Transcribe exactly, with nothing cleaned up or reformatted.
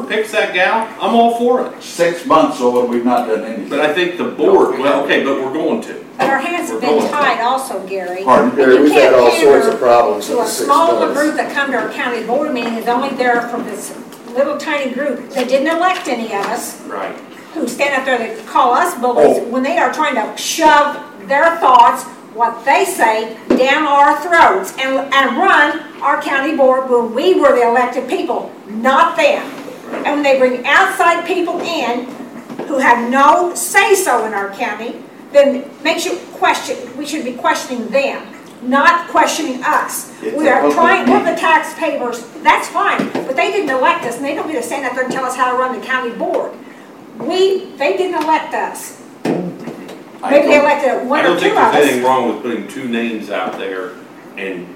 picks that gal, I'm all for it. Six months or we've not done anything. But I think the board, well, okay, but we're going to. But our hands have We're been going to. tied also, Gary. Pardon? And you We've had can't all pander sorts of problems in to a the six small months. group that come to our county board meeting is only there from this little tiny group. They didn't elect any of us Right. who stand up there to call us bullies Oh. when they are trying to shove their thoughts, what they say, down our throats and, and run our county board when we were the elected people, not them. And when they bring outside people in who have no say-so in our county, then it makes you question, we should be questioning them, not questioning us. It's We a are public trying, we're meeting. the taxpayers, that's fine, but they didn't elect us and they don't get to stand up there and tell us how to run the county board. We, they didn't elect us. I Maybe they don't- elected I one or don't two think of there's anything us. wrong with putting two names out there and